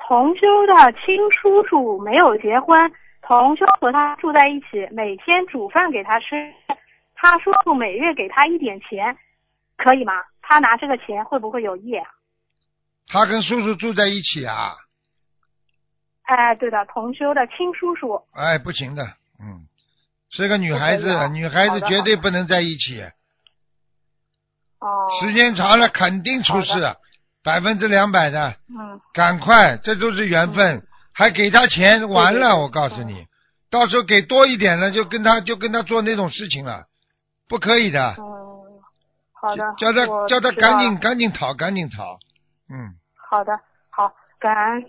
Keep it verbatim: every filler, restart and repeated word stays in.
同修的亲叔叔没有结婚，同修和他住在一起，每天煮饭给他吃，他叔叔每月给他一点钱，可以吗？他拿这个钱会不会有业啊？ 他跟叔叔住在一起啊？ 哎，对的，同修的亲叔叔。 哎，不行的，嗯，是个女孩子， 啊、 女孩子绝对不能在一起。哦。时间长了肯定出事，百分之两百的。 嗯。 赶快，这都是缘分，嗯、还给他钱，完了，对对对，我告诉你，嗯、到时候给多一点了，就跟他就跟他做那种事情了，不可以的。 嗯，好的。 叫他叫他赶紧赶紧逃，赶紧逃。嗯。 好的，好，感恩。